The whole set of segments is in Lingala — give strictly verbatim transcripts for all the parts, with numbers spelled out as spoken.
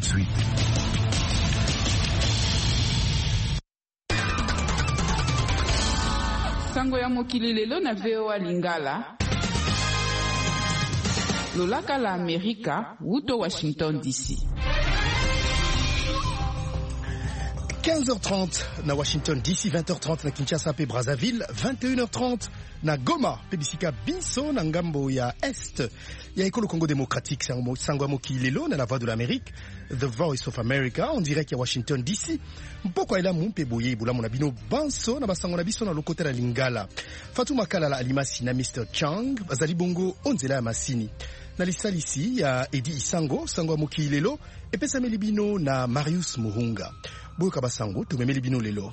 suite. Sango ya mokili lelo na V O A Lingala. Lolaka la Amerika, wuto Washington D C. quinze heures trente na Washington D C, vingt heures trente na Kinshasa pe Brazzaville, vingt et une heures trente na Goma pe bisika biso na ngambo ya Est ya ekolo Congo démocratique. Sango ya mokili lelo na la voix de l'Amérique, The Voice of America, en direct ya Washington D C. Mpoko ela mumpe boye bulamu na bino banso na basango na biso na lokota la Lingala. Fatuma Kalala alimasi na mister Chang bazali bongo onzela ya masini. Na lisalisi ya Edi Isango, sango ya mokili lelo epesameli bino na Marius Muhunga. Boyoka basango tumemeli bino lelo.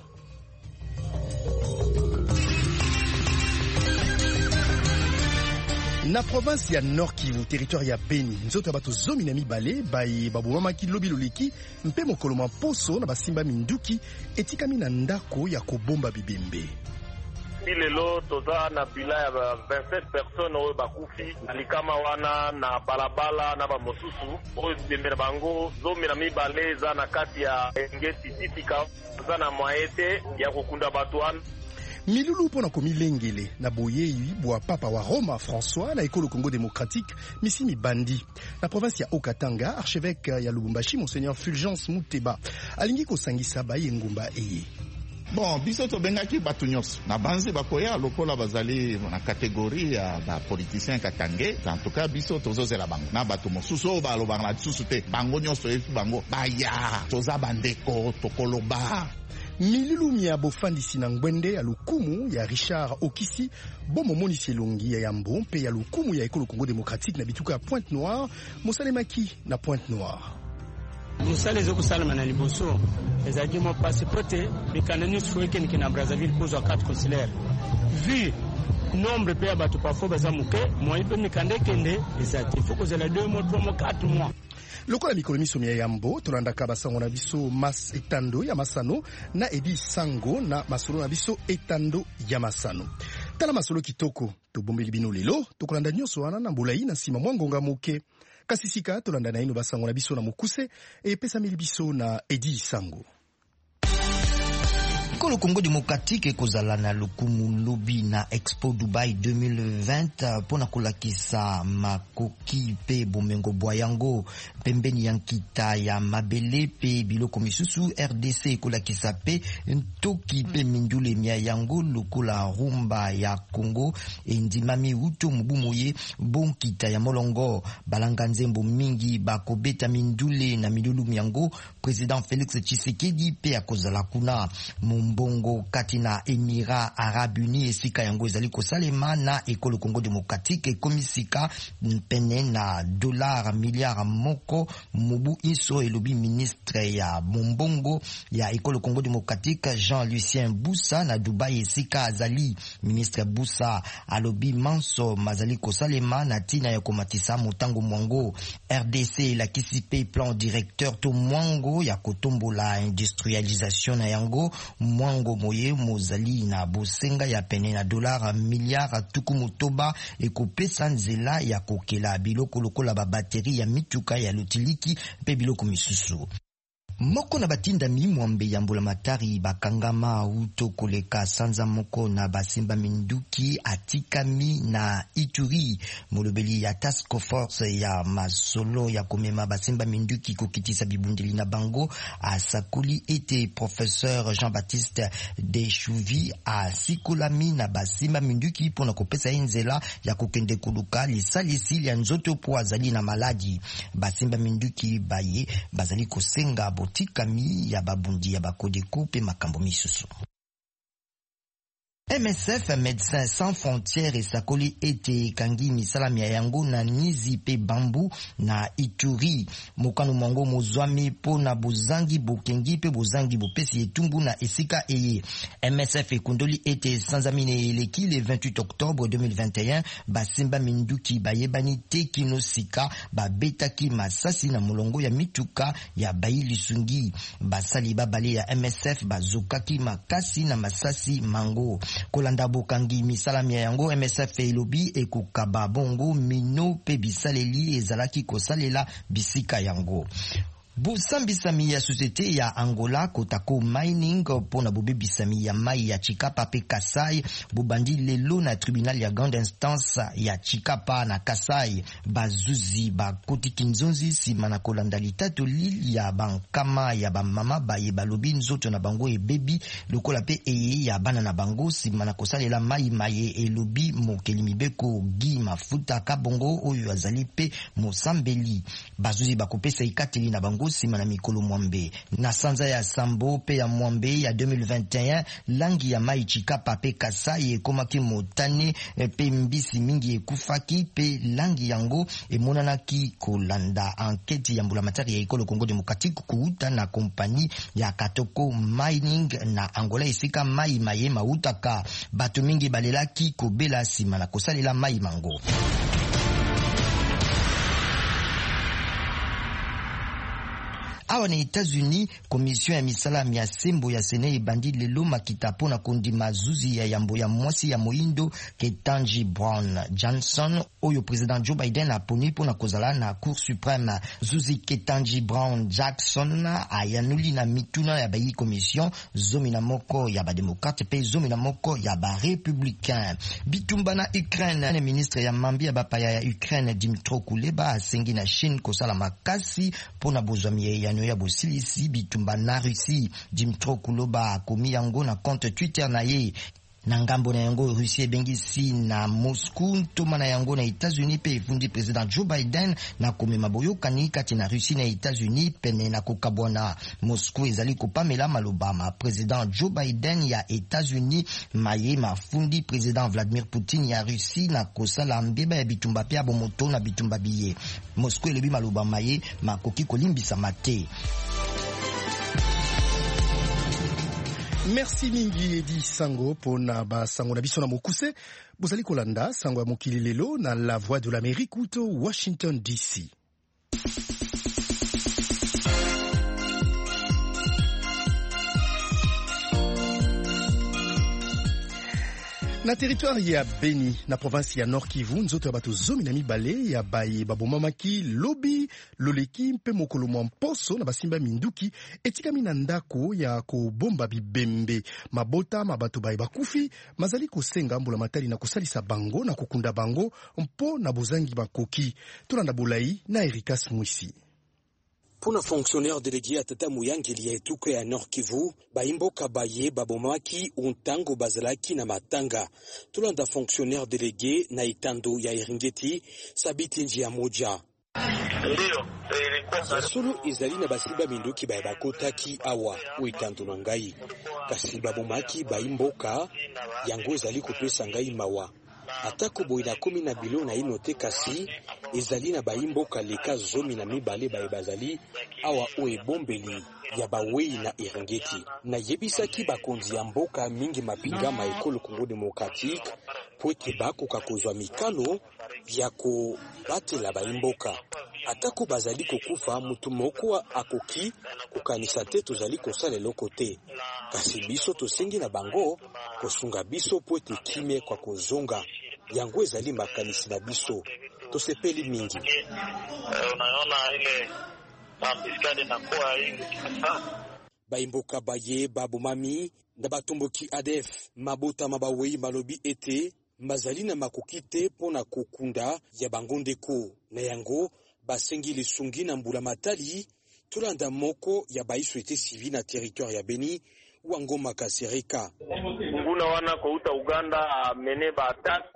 Na province ya Nord Kivu, territoire ya Beni, nzoto bato zomi na mibale bai babu mama ki lobi loleki mpe mokolo maposo na basimba minduki etikami na ndako ya kobomba bibembe. Lelo toza na bila ya vingt-sept personnes oyo bakufi na likama wana na balabala na bamosusu oyo bembera bango zomi na mibale eza na kati ya engeti titika za na mwaete ya kokunda bato wana. Milulu pona komilengele na boyeyi bwa papa wa Roma François na ekolo Congo démocratique misimi bandi na province ya Okatanga. Archevêque ya Lubumbashi Monseigneur Fulgence Muteba alingi kosangisa baye ngumba eye. Bon, biso to bengaki batu nyonso na banze bakoya lokola bazali na catégorie ya ba politicien katange. En tout cas biso tozozela bango na batu mosusu balobanga na tsusu te bango nyonso efu bango baya toza bandeko tokoloba. Mililu mia bofandisi na ngwende ya lukumu ya Richard Okisi bomo monisi elongi ya Yambo mpe ya lukumu ya ekolo Congo démocratique na bituka ya Pointe Noire mosalemaki na Pointe Noire. Musale zo kusala na liboso ezaki mo passeporte bikanani souweke ni na Brazzaville pour quatre consulaires vu nombre pe ya bato parfois baza muke moi pe mikande kende ezati faut que zela deux mois trois mois quatre mois. Lokola mikolo miso ya Yambo tolandaka basango na biso mas etando ya Masano na Edi Sango na masolo na biso etando ya Masano. Tala masolo kitoko tobombeli bino lelo tokolanda nyonso wana na mbulayi na sima mwangonga moke. Kasisika tolanda na ino basango na biso na mukuse e pesa mili biso na Edi Sango. Le Congo démocratique kozala na lukumu lobi na Expo Dubai deux mille vingt pona kolakisa makoki pe bomengo boyango pembeni yankita ya mabele pe biloko misusu. R D C kolakisa pe ntoki pe mindule mia yango lokola rumba ya Congo endimami uto mubumoye bonkita ya molongo balanga nzembo mingi bakobeta mindule na midulu miango. Président Félix Tshisekedi pe akozala kuna Mbongo katina Émirats Arabes Unis esika yango ezali kosalema na ekolo Congo démocratique komisika pene na dollar milliard moko mubu iso elobi ministre ya Mbongo ya ekolo Congo démocratique Jean-Lucien Boussa na Dubai esika azali. Ministre Boussa alobi manso mazali kosalema na tina ya komatisa motango mwango. R D C la kisipe plan directeur to mwango ya kotombola industrialisation na yango mwango moye mozali na bosenga ya pene na dollar milliard tuku motoba ekopesa nzela ya kokela biloko lokola ba batterie ya mituka ya lutiliki pe biloko misusu. Moko na batinda mi mwambe ya mbula matari bakangama uto koleka sanza moko na basimba minduki atikami na Ituri. Molobeli ya task force ya masolo ya komema basimba minduki kokitisa bibundeli na bango asakuli ete professeur Jean-Baptiste Deschouvy a sikolami na basimba minduki pona kopesa inzela ya kokende kuluka lisalisi ya nzoto po azali na maladi. Basimba minduki baye bazali kosenga tikami ya babundi ya bakodeko pe makambo misusu. M S F Médecins Sans Frontières esakoli ete kangi misala mia yango na Nizi pe Bambu na Ituri. Mokano mwango mozwami po na bozangi bokengi pe bozangi bopesi etumbu na esika eye. M S F ekundoli ete sanzamine eleki le vingt-huit octobre deux mille vingt et un basimba minduki bayebani te kino sika babetaki masasi na molongo ya mituka ya Bayili Sungi. Basali babale ya M S F bazokaki makasi na masasi mango. Kolanda bokangi misalami yango M S F elobi ekokaba bongo mino pe bisaleli ezalaki kosalela bisika yango. Busambisami ya société ya Angola Kotako Mining pona bobebisami ya mai ya Chikapa pe Kasai bubandi lelo na tribunal ya grande instance ya Chikapa na Kasai bazuzi bakoti kinzonzi sima na kolanda litatu lili ya bankama ya bamama baye balobi nzoto na bango ebebi lokola pe eye ya bana na bango sima na kosalela mai maye elobi mokeli mibeko gi mafuta kabongo oyo azali pe mosambeli bazuzi bakopesa ikateli na bango sima na mikolo mwambe na sanza ya sambo pe ya mwambe ya deux mille vingt et un langi ya mai Chikapa pe Kasai ekomaki motane pe mbisi mingi ekufaki pe langi yango emonanaki kolanda anketi ya mbulamatari ya ekolo Congo Democratique kuuta na kompani ya Katoko Mining na Angola esika mai maye mautaka bato mingi balelaki kobela sima na kosalela mai mango. Awa na États-Unis, commission ya misala ya sembo ya Sene ebandi lelo makita pona kondi mazuzi ya yambo ya mwasi ya moindo Ketanji Brown Johnson oyo president Joe Biden aponi pona kozala na Cour suprême. Zuzi Ketanji Brown Jackson ayanuli na mituna ya bayi commission zomi na moko ya ba démocrate pe zomi na moko ya ba républicain. Bitumba na Ukraine, na ministre ya mambi ya bapaya ya Ukraine Dmytro Kuleba asengi na Chine kosala makasi pona bozwami ya ya bosilisi bitumba na Russie. Dmytro Kuleba akomi yango na compte Twitter na ye. Na ngambo na yango Russie ebengisi na Moscou ntoma na yango na États-Unis pe efundi president Joe Biden na komema boyokani kati na Russie na États-Unis pene na kokabwana. Moscou ezali kopamela maloba ma president Joe Biden ya États-Unis maye mafundi president Vladimir Poutine ya Russie na kosala mbeba ya bitumba pe abomoto na bitumba biye. Moscou elobi maloba maye makoki kolimbisa mate. Merci mingi Edi Sango pona ba sango na biso na mokuse bozali kolanda sango ya mokili lelo na La Voix de l'Amérique uto Washington D C. Na territoire ya Beni na province ya Nord Kivu nzoto ya bato zomi na mibale ya baye babomamaki lobi loleki mpe mokolo mwa mposo na basimba minduki etikami na ndako ya kobomba bibembe mabota mabato baye bakufi mazali kosenga mbula matali na kosalisa bango na kokunda bango mpo na bozangi bakoki tolanda bolai na Erikas Mwisi. Puna fonctionnaire délégué à Tata Muyangeli ya etuka ya Nord Kivu, baimboka baye babomaki untango bazalaki na matanga. Tulanda fonctionnaire délégué na itando ya Eringeti, sabiti njia moja. Solo izali na basiba minduki baye bakotaki awa uitando na ngai. Kasi babomaki baimboka yango ezali kopesa ngai mawa. Atako boina komi na bilo na inote kasi ezali na baimboka leka zomi na mibale baye bazali awa oe bombeli ya bawei na Eringeti. Na yebisaki bakonzi ya mboka mingi mapinga ma ekolo Congo Democratique po ete bakoka kozwa mikano ya kobatela baimboka. Atako bazali kokufa mutu moko akoki kokanisa te tozali kosala eloko te. Kasi biso tosengi na bango kosunga biso po ete kimia kwa kozonga. Yango ezali makanisi na biso tosepeli mingi. Unaona ile mapiskade na kwa hivi sasa baimboka baye babomami na batomboki A D F mabota mabawei malobi ete mazali na makoki te pona kokunda ya bangondeko na yango basengi lisungi na mbula matali tulanda moko ya baiswete civile na territoire ya Beni Wangoma Kasereka. Nguna wana kouta Uganda mene ba attaque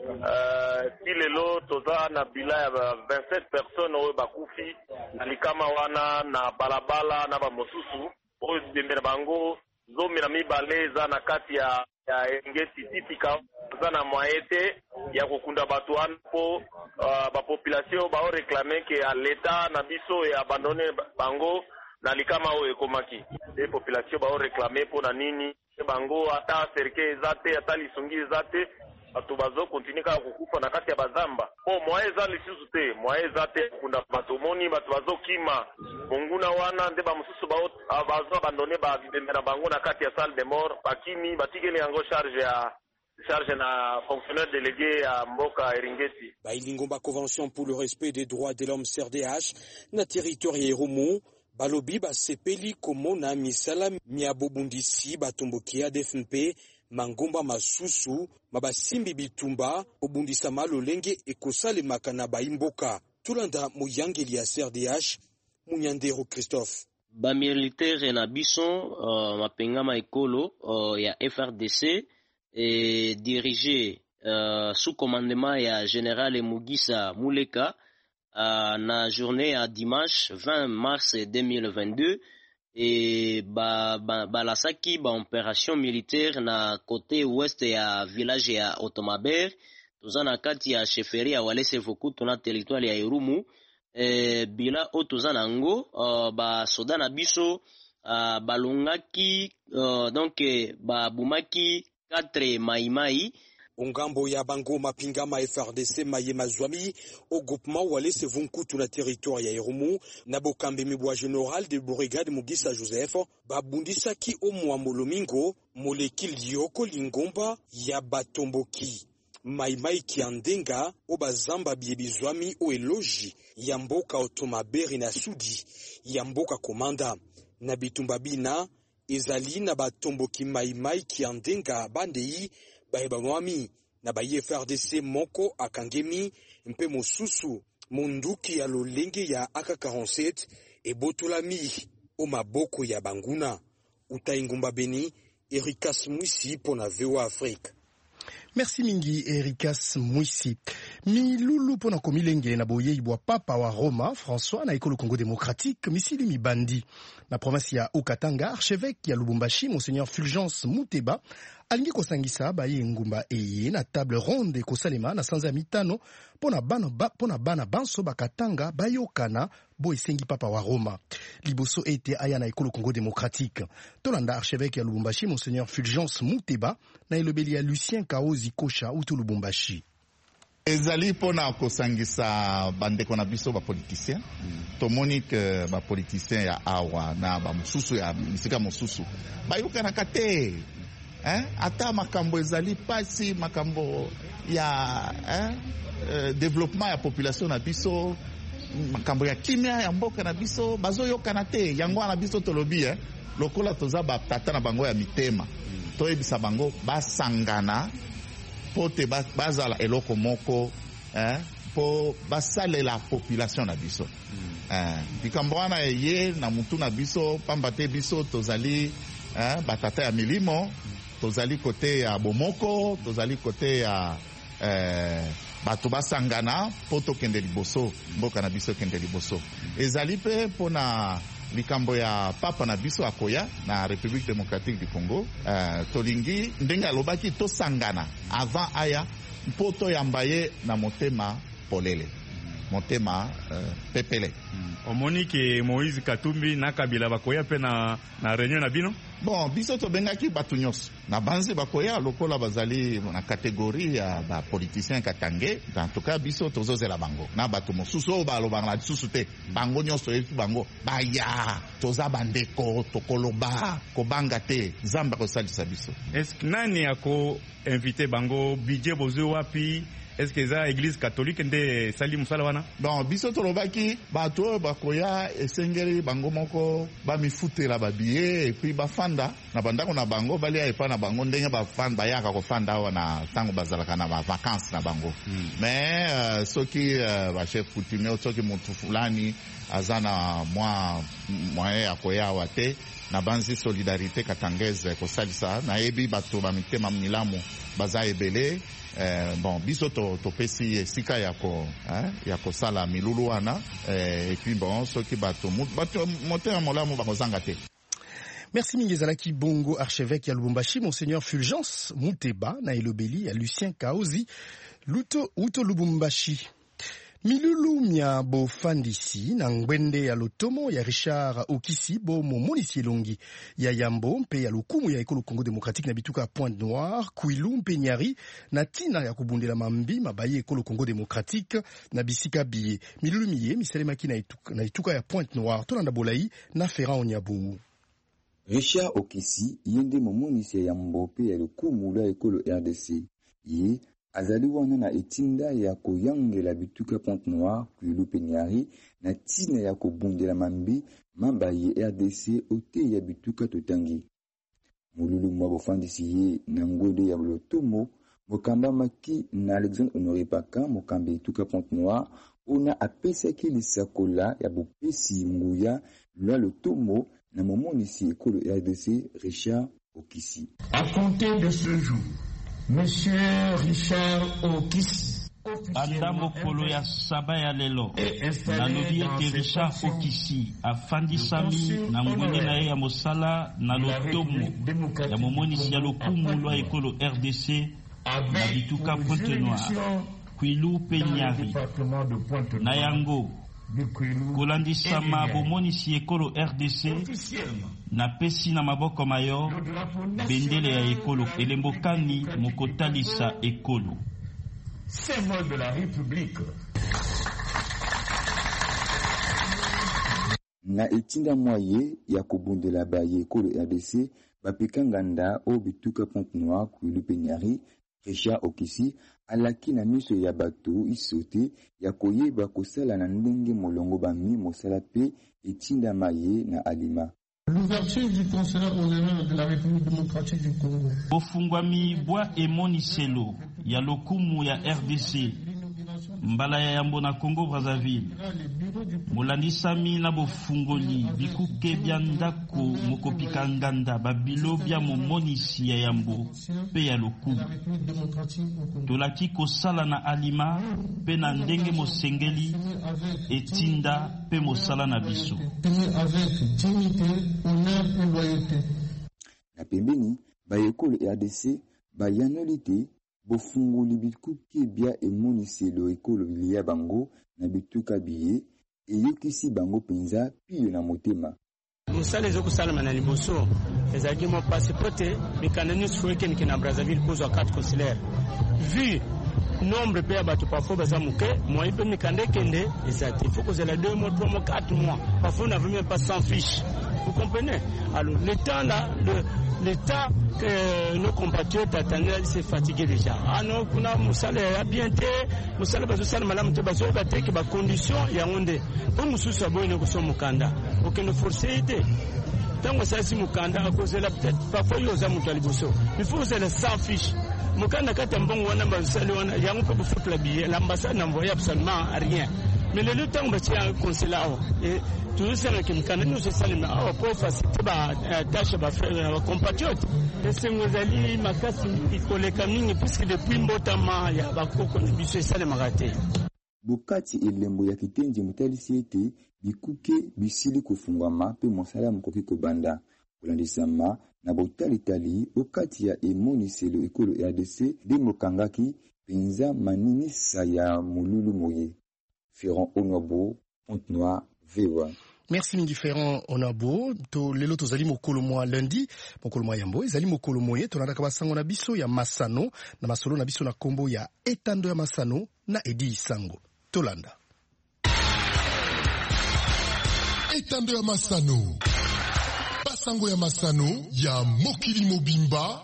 euh silelo toza na bila ya vingt-sept personnes oyo bakufi na likama wana na balabala na ba mosusu oyo bembera bango zomi na mibale za na kati ya ya Engeti titika za na moyete ya kokunda batu wana po uh, ba population ba o réclamer que à l'état na biso et abandonner bango na likama oyo ekomaki de population ba o réclamer po na nini bango ata serke zate ata lisungi zate batu bazo continue ka kukufa na kati ya bazamba po moyeza lisusu te moyeza te kunda batu moni batu bazo kima monguna wana nde ba mususu ba bazo abandonner ba bembera bango na kati ya salle de mort bakimi batigeli yango charge ya charge na fonctionnaire délégué à Mboka Eringeti. Bailingomba Convention pour le respect des droits de l'homme C R D H na territoire Yerumu balobi basepeli komona misala miabobundisi batomboki A D F N P mangomba masusu mabasimbi bitumba obundisa malolenge ekosalemaka na baimboka. Tulanda moyangeli ya C R D H Munyandero Christophe. Ba militaire na biso uh, mapengama ekolo uh, ya F R D C et dirigé uh, sous commandement ya général Mugisa Muleka uh, na journée à dimanche vingt mars deux mille vingt-deux et ba ba balasaki ba opération militaire na côté ouest ya village ya Otomaber tozana kati ya chefferie ya Walese Vokutu na territoire ya Irumu. E, bila otoza nango uh, ba soda na biso uh, balongaki uh, donc ba bumaki quatre maimai ongambo ya bango mapingama F R D C maye mazwami au groupement Walese Vokutu na territoire ya Irumu na bokambe mibwa général de brigade Mugisa Joseph babundisaki o mwamolomingo molekil yoko lingomba ya batomboki maimai kiandenga obazamba biebizwami o eloji ya mboka Otomaberi na sudi ya mboka komanda na bitumba bina ezali na batomboki maimai kiandenga bandei baebamwami na ba F R D C moko akangemi mpe mosusu munduki ya lolenge ya A K quarante-sept ebotolami o maboko ya banguna utaingumba beni Erikas Mwisi pona V O A Afrique. Merci mingi Erikas Mwisi. Milulu pona komilenge na boye ibwa papa wa Roma François na ekolo Congo démocratique misili mibandi na province ya Okatanga archevêque ya Lubumbashi Monseigneur Fulgence Muteba alingi kosangisa baye ngumba eye na table ronde kosalema na sanza mitano pona bana ba, pona bana banso bakatanga bayokana bo esengi papa wa Roma liboso ete aya na ekolo Congo démocratique tolanda archevêque ya Lubumbashi Monseigneur Fulgence Muteba na elobeli ya Lucien Kaozi Kosha utu Lubumbashi. Ezali pona kosangisa bandeko na biso ba politicien mm. tomoni ke ba politicien ya awa na ba mususu ya misika mususu bayokana kate eh ata makambo ezali pasi makambo ya eh uh, développement ya population na biso makambo ya kimia ya mboka na biso bazoyokana te yango na biso tolobi eh lokola toza ba tata na bango ya mitema mm. toyebisa bango basangana pote bazala eloko moko eh po basale la population na biso mm. eh bikambo wana ye na mutu na biso pambate biso tozali eh batata ya milimo mm. tozali kote ya bomoko tozali kote ya eh bato basangana poto kende liboso mboka na biso kende liboso mm. ezali pe pona likambo ya papa na biso akoya na République démocratique du Congo uh, tolingi ndenge alobaki to sangana avant aya mpoto yambaye na motema polele motema uh, pepele mm. omoni ke Moïse Katumbi na Kabila bakoya pe na na réunion na bino bon biso to bengaki batu nyonso na banzi bakoya lokola bazali na catégorie ya ba politicien katange en tout cas biso tozozela bango na batu mosusu balobanga na susu te bango nyonso etu bango baya toza bandeko tokoloba kobanga te zamba ko salisa biso. Est-ce que nani ako invité bango budget bozo wapi est-ce que za église catholique nde sali musala wana bon biso tolobaki bato bakoya esengeli bango moko ba mifutela ba billet et puis ba fanda na bandako na bango balia epa na bango ndenge ba fanda bayaka ko fanda wana tango bazalaka na ba vacances na bango mm. mais uh, soki uh, ba chef coutumier soki mutu fulani azana mwa moyen ya koya wate na banzi solidarité katangeze ko salisa na ebi bato ba mitema milamu baza ebele. Eh, bon biso to to pesi sika yako hein yako sala milulu wana eh, et puis bon soki bato bato moteur molamu bakozanga te. Merci Mingezalaki Bongo archevêque ya Lubumbashi Monseigneur Fulgence Muteba na elobeli ya Lucien Kaozi luto uto Lubumbashi. Milulu mia bo fandisi na ngwende ya lotomo ya Richard Okisi bo momonisi elongi ya Yambo mpe ya lukumu ya ekolo Congo démocratique na bituka Pointe Noire Kwilu mpe Nyari na tina ya kubundela mambi mabaye ekolo Congo démocratique na bisika biye milulu miye misalemaki na ituka, na ituka ya Pointe Noire tolanda bolai na Ferran Onyabu. Richard Okisi yende momonisi ya Yambo mpe ya lukumu la ekolo R D C ye azali wana na etinda ya koyangela bituka Pointe-Noire kwilu peniari na tina ya kobundela mambi mabaye R D C ote ya bituka totangi. Mululu mwa bofandisi ye na ngode ya lotomo mokamba maki na Alexandre Honoré Paka mokambe bituka Pointe-Noire ona apesaki lisakola ya bopesi nguya lwa lotomo na momonisi ekolo R D C Richard Okisi. À compter de ce jour, Monsieur Richard Okisi banda mokolo ya saba ya lelo nalobi ete Richard Okisi afandisami na ngwende na ye ya mosala na lotomo ya momonisi ya lokumu lwa ekolo R D C na bituka Pointe-Noire kwilu peniari na yango kolandisama bomonisi ekolo R D C na pesi na maboko mayo bendele ya ekolo elembokani mokotalisa ekolo symbole de la République. Na etinda mwaye ya kobundela baye ekolo R D C bapekanganda o bituka Pointe-Noire kwilu peniari Richard Okisi alaki na miso ya bato isote ya koyeba kosala na ndenge molongo bami mosala pe etinda maye na alima. L'ouverture du consulat honoraire de la République démocratique du Congo. Bofungwami bwa emoniselo ya lokumu ya R D C mbala ya yambo na Congo Brazzaville. Molandisami na bofungoli bikuke bya ndako mokopika nganda babilo bya momonisi ya yambo pe ya lokumu. Tolaki kosala na alima pe na ndenge mosengeli etinda pe mosala na biso. Na pembeni ba ekolo R D C bayanoli te bofungoli bikuke bya emoniselo ekolo liya bango na bituka biye eyokisi bango penza piyo na motema. Musala ezokusalama na liboso ezalaki mo passeporte bikanda nyonso fo ekendeke na Brazzaville kozwa carte consulaire. Vu nombre pe ya bato parfois baza moke moi mpe mikanda ekende eza te. Il faut kozala deux mois, trois mois, quatre mois. Parfois on n'avait même pas cent fiches. Vous comprenez? Alors le temps là, le, le temps que nos compatriotes attendaient, c'est fatigué déjà. Ah non, kuna musala ya bien te, musala bazo sala malamu te bazo ba te ke ba condition ya onde. Pour mususu aboye ne koso mukanda. Aucune forcer te. Tango ça si mukanda à cause de la peut-être parfois yo za mutu aliboso. Il faut c'est le cent fiches. Mukanda kata mbongo wana bazali wana yango pe faut la billet. L'ambassade n'envoie absolument rien. Mais le temps on va tirer consulat et tout ça que mukanda nous c'est ça le ah pour faciliter ba tâche ba frère ba compatriotes. Et c'est ngozali makasi ikoleka mingi puisque depuis mbotama ya bakoko na biso c'est ça le magaté. Bokati elembo ya kitenje mutalisi ete bikuke bisili kufungwama pe mosala mukoki kobanda kulandisama na botalitali okati ya emoniselo ekolo R D C de mokangaki penza maninisa ya mululu moye. Ferrand Onobo, Pointe-Noire, V O A. Merci mingi Ferrand Onabo. To lelo tozali mokolo mwa lundi, mokolo mwa yambo ezali mokolo moye tonandaka basango na biso ya Masano na masolo na biso na kombo ya etando ya Masano na Edi Isango. Tolanda. Etando ya Masano. Basango ya Masano ya Mokili Mobimba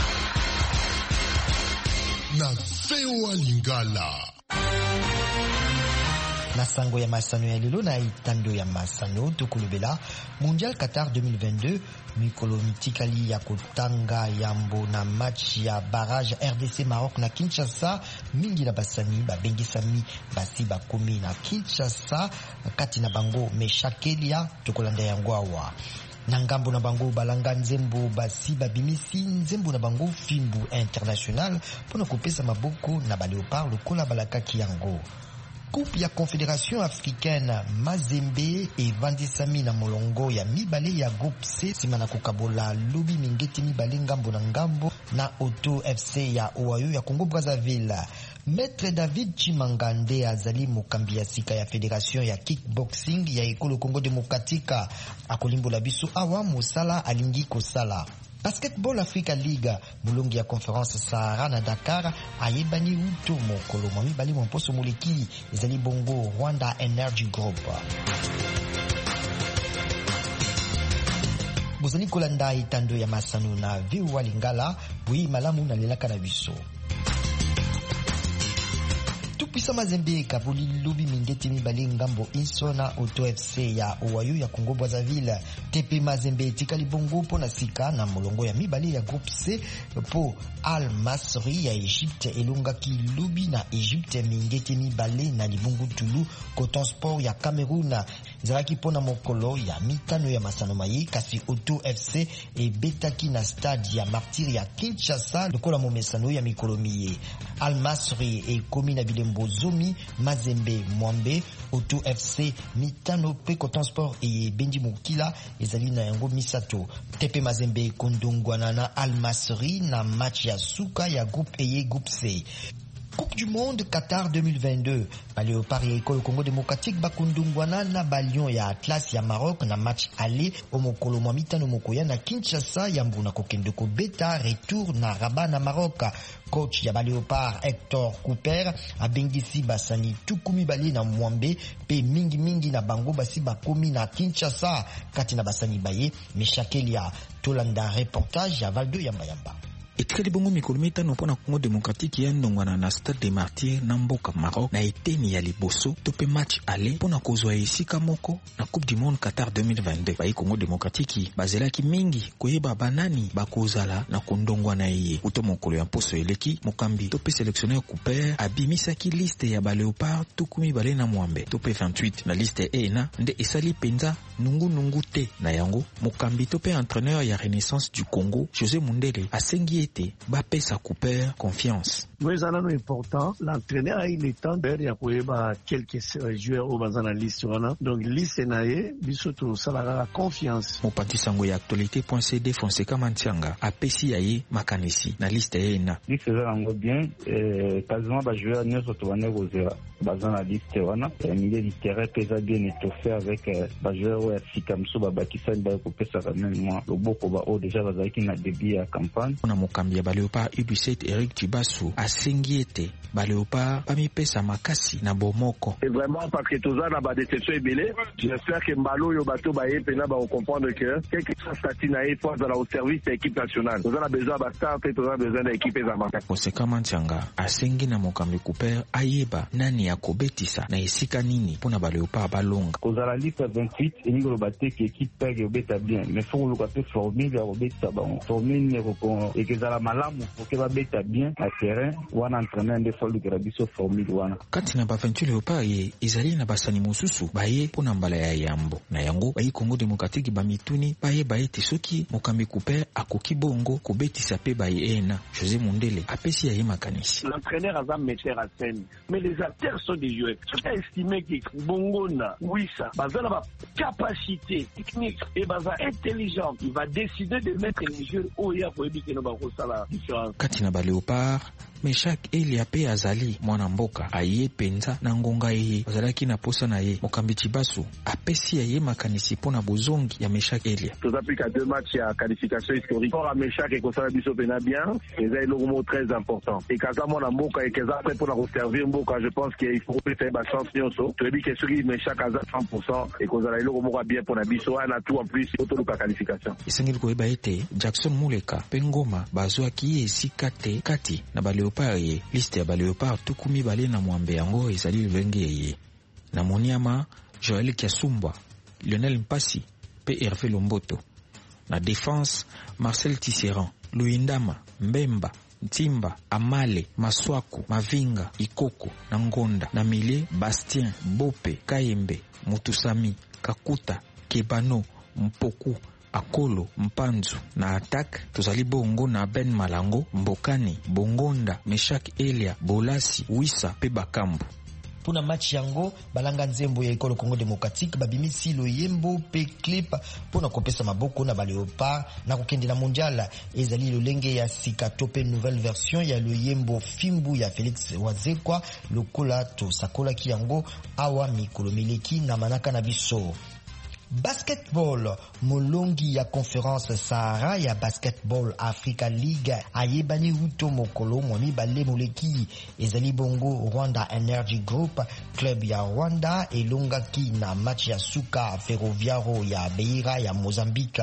na V O A Lingala. Na sango ya Masano ya lelo na itando ya Masano tokolobela Mondial Qatar deux mille vingt-deux mikolo mitikali ya kotanga yambo na match ya barrage R D C Maroc na Kinshasa mingi na basani babengisami basi bakomi na Kinshasa kati na bango meshakelia tokolanda yango awa na ngambo na bango balanga nzembo basi babimisi nzembo na bango fimbu international pona kopesa maboko na baleopard lokola balakaki yango. Coupe ya Confédération africaine Mazembe et Vandisami na molongo ya mibale ya groupe C simana kokabola lobi mingeti mibale ngambo na ngambo na Auto F C ya Oayo ya Congo Brazzaville. Maître David Chimangande azali mokambi ya sika ya Fédération ya kickboxing ya ekolo Congo Démocratique akolimbola biso awa mosala alingi kosala. Basketball Africa League mulongi ya Conférence Sahara na Dakar ayebani uto mokolo mwa mibale mwa mposo moleki ezali bongo Rwanda Energy Group. Bozali kolanda itando ya Masano na V O A Lingala bui malamu na lelaka na biso. Tupuisa Mazembe kabuli lobi mingeti mibale ngambo inso na Auto F C ya Owayo ya Congo Brazzaville. T P Mazembe tikali bongo po na sika na molongo ya mibale ya groupe C po Al Masry ya Egypte elongaki lobi na Egypte mingeti mibale na libungu tulu. Coton Sport ya Cameroun zalaki pona mokolo ya mitano ya masano maye kasi Auto F C e betaki na stade ya Martyr ya Kinshasa lokola momesano ya mikolo miye. Al Masry e komi na bilembo zomi, Mazembe Mwambe, Auto F C mitano pe Coton Sport e Bendi Mukila ezali na yango misato. T P Mazembe kondongwana na Al Masry na match ya suka ya groupe E groupe C. Coupe du Monde Qatar deux mille vingt-deux. Ba Léopard ya École Congo Démocratique bakundungwana na Balion ya Atlas ya Maroc na match aller au mokolo mwa mitano mokoya na Kinshasa ya mbuna kokende ko beta retour na Rabat na Maroc. Coach ya Ba Léopard Hector Cooper abengisi basani tukumi bali na Mwambe pe mingi mingi na bango basi bakomi na Kinshasa kati na basani baye Meshakelia Tolanda reportage ya Valdo Yamba Yamba. etikali bongo mikolo mitano mpona Congo Démocratique ya ndongwana na Stade des Martyrs na mboka Maroc na eteni ya liboso to pe match aller mpona kozwa esika moko na Coupe du Monde Qatar deux mille vingt-deux. Bayi Congo Démocratique bazelaki mingi koyeba banani bakozala na kondongwana eye uto mokolo ya mposo eleki mokambi to pe sélectionneur Cooper abimisaki liste ya Ba Léopard tukumi bale na Mwambe to pe vingt-huit na liste ena nde esali penza nungu nungu te na yango mokambi to pe entraîneur ya Renaissance du Congo José Mundele asengi ete bapesa Cooper confiance. Oui, c'est important. L'entraîneur a eu le temps de y quelques joueurs au bazar na liste wana. Donc liste nae biso to salara confiance. Mopati sango ya actualité.cd Fonseca Mantianga apesi yaye makanisi na liste ena. Liste za ngo bien euh quasiment ba joueurs nyoso to wana kozera bazar na liste wana. Milieu du terrain pesa bien étoffé avec ba joueurs wa Sikamso ba bakisa ba ko pesa quand même moi le boko ba o déjà bazaki na début ya campagne. Na mokambi ya Ba Léopard U B sept Eric Tibasu asengiete Ba Léopard pamipesa makasi na bomoko. Et vraiment parce que toza na ba déception ebele, j'espère que Mbalo yo bato ba yepena ba comprendre que quelque chose statina et force au service de l'équipe nationale. Toza na besoin ba staff et toza besoin de l'équipe za makasi. Fonseca Mantianga asengi na mokambi Cooper ayeba nani ya kobetisa na esika nini pona Ba Léopard balonga. Kozala liste vingt-huit eningo bate que équipe pege obeta bien mais faut le côté formule ya obeta ba formule ne ko ekezala malamu pour que ba beta bien à terrain wana entraîneur de folle de rabiso formule wana. Kati na ba vingt-huit Léopard ye izali na basani mosusu baye pona mbala ya yambo na yango bayi Congo Démocratique ba mituni baye baye tesoki mokambi Cooper akoki bongo kobetisa pe baye ena José Mundele apesi ya makanisi. L'entraîneur a metteur à scène mais les acteurs sont des joueurs. Je peux estimer que Bongona oui ça bazala ba capacité technique et baza intelligent il va décider de mettre les joueurs au ya pour éviter no ba kosala différence. Kati na Ba Léopard Meshak Elia pe azali mwana mboka aye penza na ngonga ye azalaki na posa na ye mokambi Tibasu apesi ya ye makanisi pona bozongi ya Meshak Elia. Tous appliquent à deux matchs à qualification historique. Pour Meshak et Kosala biso pena bien, c'est un logo très important. Et kaza mwana mboka et kaza après pour la servir mboka, je pense qu'il faut faire ba chance nyonso. Tu dis que celui Meshak aza cent pour cent et Kosala logo moko bien pour na biso na tout en plus auto la qualification. Isengeli ko eba ete Jackson Muleka pengoma bazwa ki esika te kati na Ba Léopard ye liste ya Ba Léopard tukumi bale na Mwambe yango ezali lwenge ye na Moniama Joël Kiasumbwa Lionel Mpasi pe Hervé Lomboto na défense Marcel Tisserand Luindama Mbemba Ntimba Amale Maswaku Mavinga Ikoko na Ngonda na milieu Bastien Bope Kayembe Mutusami Kakuta Kebano Mpoku Akolo Mpanzu na attaque tozali bongo na Ben Malango Mbokani Bongonda Meshak Elia Bolasi Wisa pe Bakambu. Puna match yango balanga nzembo ya École Congo Démocratique babimisi loyembo pe clip pona kopesa maboko na Ba Léopard na kokende na mondial ezali lolenge ya sika tope nouvelle version ya loyembo fimbu ya Félix Wazekwa lokola to sakola ki yango awa mikolo mileki na manaka na biso. Basketball molongi ya conférence Sahara ya Basketball Africa League ayebani huto mokolo mwami bale moleki ezali bongo Rwanda Energy Group club ya Rwanda elongaki na match ya suka Ferroviaro ya Beira ya Mozambique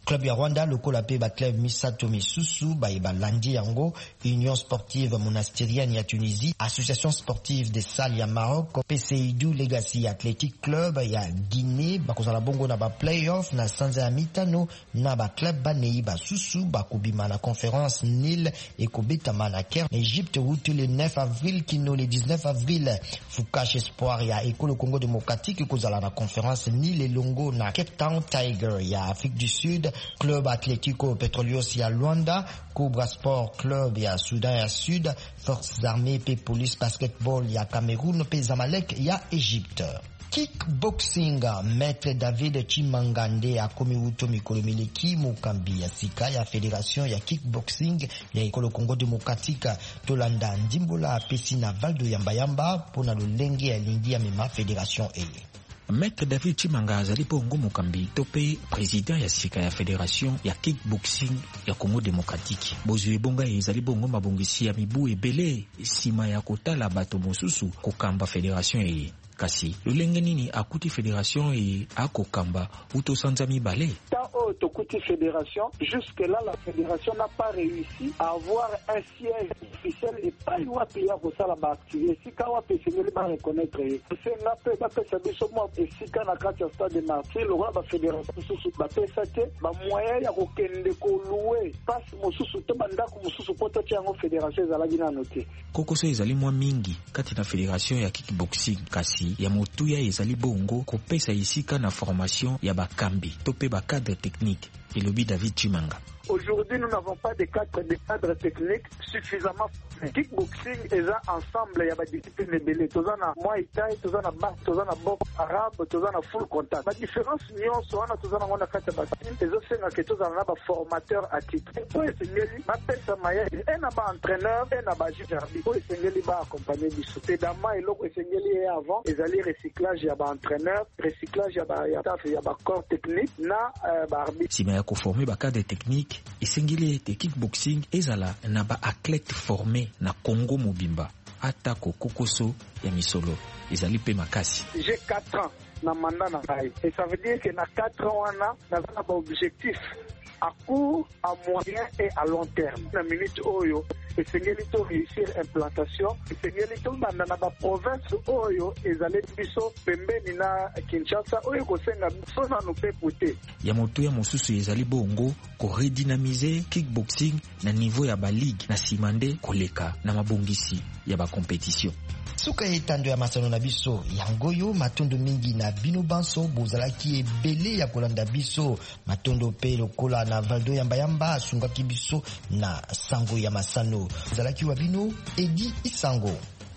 Club ya Rwanda lokola pe ba club Misato Misusu ba eba landi yango Union Sportive Monastirienne ya Tunisie, Association Sportive des Salles ya Maroc, P C I D Legacy Athletic Club ya Guinée bakozala bongo na ba playoff na sanza ya mitano na ba club banei ba susu bakobima na conférence Nil et kobetama na Caire Égypte wutu le neuf avril kino le dix-neuf avril. Fukash Espoir ya Ekolo Congo Démocratique kozala na conférence Nil et Longo na Cape Town Tiger ya Afrique du Sud, Club Atlético Petroleos ya Luanda, Cobra Sport Club ya Soudan ya Sud, Forces Armées pe Police Basketball ya Cameroun pe Zamalek ya Égypte. Kickboxing, Maître David Chimangande akomi wuto mikolo mileki mokambi ya sika ya Fédération ya Kickboxing ya Ekolo Congo Démocratique tolanda ndimbola apesi na Valdo Yamba Yamba pona lolenge ya lingi ya mema Fédération e. Maître David Chimanga azali bongo mokambi tope président ya sika ya Fédération ya Kickboxing ya Congo Démocratique. Bozwe bonga ezali bongo mabongisi ya mibu ebele sima ya kotala bato mosusu kokamba Fédération e. Kasi lolenge nini akuti Fédération e akokamba uto sanza mibale? Tant Tokuti Fédération, jusque là la Fédération n'a pas réussi à avoir un siège officiel et pas eu à payer pour ça la activité. Si quand on peut se reconnaître, c'est n'a pas pas ça biso moi et si quand na carte stade de Marseille, le roi la Fédération sous ba pesa te ba moyen ya ko kende ko louer passe mosusu to banda ko mosusu poto tiango Fédération za la gina noté. Kokoso ezali mwa mingi kati na Fédération ya Kickboxing kasi ya motuya ezali bongo kopesa isika na formation ya bakambi tope ba cadre technique et lobby David Chimanga. Aujourd'hui, nous n'avons pas de cadres de cadres techniques suffisamment formés. Kickboxing est ensemble, il y a des disciplines de belé. Tous en a Muay Thai, tous en a Bas, tous en a boxe arabe, tous en a full contact. La différence, nous, on a tous en a on a fait des baskets. Les autres, c'est que tous en a des formateurs à titre. Pour les Sénégalais, ma personne maya, un a pas entraîneur, un a pas juge arbitre. Pour les Sénégalais, va accompagner du sauté d'ama et l'autre Sénégalais avant. Ils allaient recyclage, il y a pas entraîneur, recyclage, il y a pas, il y a pas corps technique, na arbitre. Si maya ko former ba cadre technique. Esengeli ete kickboxing ezala na ba athlète formé na Congo mobimba ata ko kokoso ya misolo ezali pe makasi. J'ai quatre ans na mandat na kai et ça veut dire que na quatre ans wana na ba objectif à court, à moyen et à long terme. Na minute oyo esengeli to réussir implantation esengeli to banda na ba province oyo ezali biso pembeni na Kinshasa oyo kosenga biso na no pepote ya moto ya mosusu ezali bongo ko redynamiser kickboxing na niveau ya ba ligue na simande koleka na mabongisi ya ba compétition. Suka etando ya masano na biso yangoyo matondo mingi na bino banso bozalaki ebele ya kolanda biso matondo pe lokola na Valdo Yamba Yamba asungaki biso na sango ya masano zalaki wa bino Edi Isango.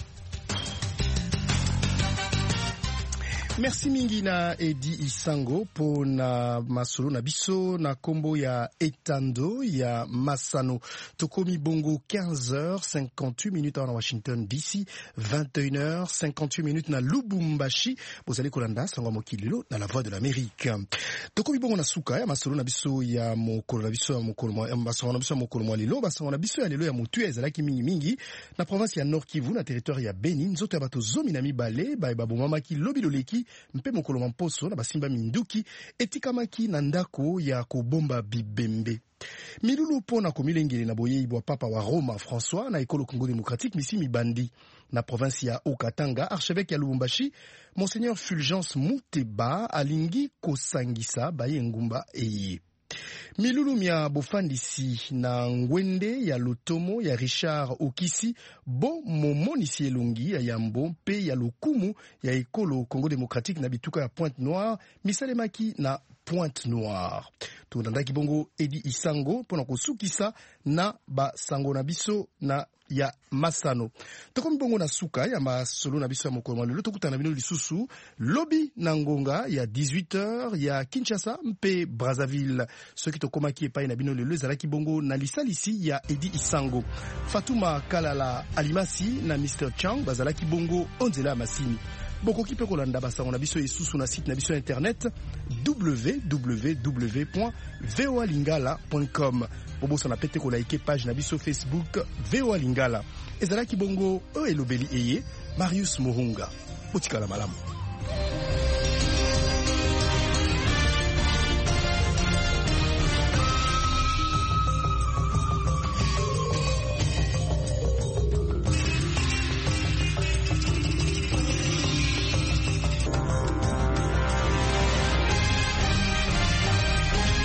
Merci mingi na Edi Isango pona masolo na biso na kombo ya etando ya masano. Tokomi bongo quinze heures cinquante-huit minutes na Washington D C, vingt et une heures cinquante-huit minutes na Lubumbashi. Bozali kolanda sango mokililo na la voix de l'Amérique. Tokomi bongo na suka ya masolo na biso ya mokolo na biso ya mokolo ya masolo na biso ya mokolo mwa lelo basolo na biso ya lelo ya mutu ezalaki mingi mingi na province ya Nord Kivu na territoire ya Beni nzoto ya bato zomi na mibale ba babomamaki lobi loleki mpe mokolo mamposo na basimba minduki etikamaki na ndako ya kobomba bibembe. Milulu pona komilengele na boyei bwa papa wa Roma François na Ekolo Congo Démocratique misi mibandi na province ya Okatanga archevêque ya Lubumbashi Monseigneur Fulgence Muteba alingi kosangisa baye ngumba eye. Milulu mia bofandisi na ngwende ya lotomo ya Richard Okisi bo momonisi elongi ya Yambo pe ya lokumu ya Ekolo Congo Démocratique na bituka ya Pointe Noire misalemaki na Pointe Noire. Tunandaki bongo Edi Isango pona kosukisa na ba sango na biso na ya masano. Tokomi bongo na suka ya masolo na biso ya mokolo malelo tokutana bino lisusu lobi na ngonga ya dix-huit heures ya Kinshasa mpe Brazzaville. Soki tokomaki epai na bino lelo ezalaki bongo na lisalisi ya Edi Isango. Fatuma Kalala Alimasi na mister Chang bazalaki bongo onzela masini. Boko ki pe kolanda basango na biso isusu na site na biso internet w w w point v o a lingala point com. Bobo sana pete ko like page na biso Facebook V O A Lingala. Ezalaki bongo o elobeli eye Marius Mohunga. Botikala malamu.